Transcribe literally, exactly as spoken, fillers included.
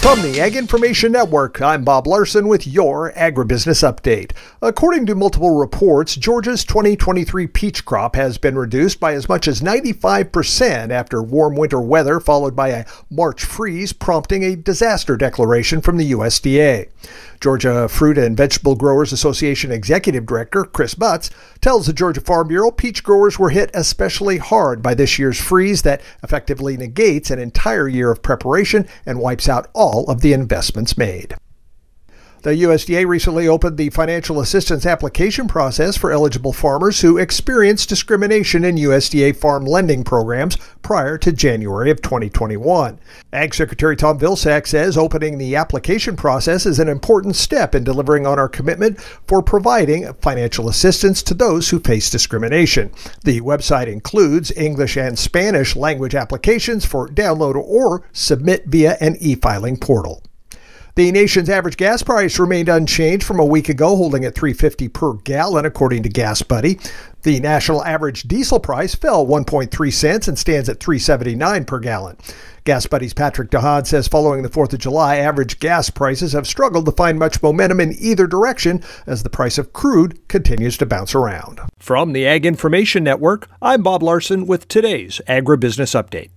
From the Ag Information Network, I'm Bob Larson with your Agribusiness Update. According to multiple reports, Georgia's twenty twenty-three peach crop has been reduced by as much as ninety-five percent after warm winter weather followed by a March freeze, prompting a disaster declaration from the U S D A. Georgia Fruit and Vegetable Growers Association Executive Director Chris Butts tells the Georgia Farm Bureau peach growers were hit especially hard by this year's freeze that effectively negates an entire year of preparation and wipes out all of the investments made. The U S D A recently opened the financial assistance application process for eligible farmers who experienced discrimination in U S D A farm lending programs prior to January of twenty twenty-one. Ag Secretary Tom Vilsack says opening the application process is an important step in delivering on our commitment for providing financial assistance to those who face discrimination. The website includes English and Spanish language applications for download or submit via an e-filing portal. The nation's average gas price remained unchanged from a week ago, holding at three dollars and fifty cents per gallon, according to GasBuddy. The national average diesel price fell one point three cents and stands at three dollars and seventy-nine cents per gallon. GasBuddy's Patrick DeHaan says following the fourth of July, average gas prices have struggled to find much momentum in either direction as the price of crude continues to bounce around. From the Ag Information Network, I'm Bob Larson with today's Agribusiness Update.